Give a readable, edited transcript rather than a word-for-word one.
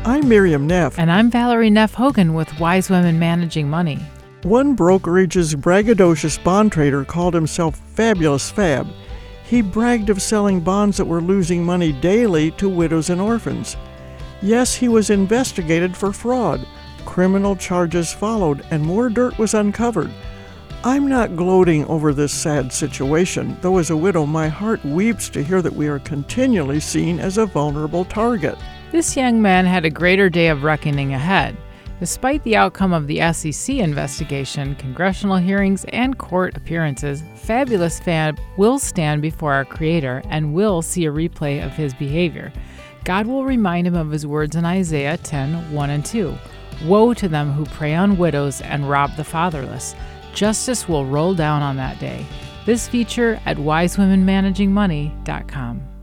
I'm Miriam Neff. And I'm Valerie Neff Hogan with Wise Women Managing Money. One brokerage's braggadocious bond trader called himself Fabulous Fab. He bragged of selling bonds that were losing money daily to widows and orphans. Yes, he was investigated for fraud. Criminal charges followed, and more dirt was uncovered. I'm not gloating over this sad situation, though as a widow my heart weeps to hear that we are continually seen as a vulnerable target. This young man had a greater day of reckoning ahead. Despite the outcome of the SEC investigation, congressional hearings, and court appearances, Fabulous Fab will stand before our Creator and will see a replay of his behavior. God will remind him of his words in Isaiah 10:1 and 2. Woe to them who prey on widows and rob the fatherless. Justice will roll down on that day. This feature at wisewomenmanagingmoney.com.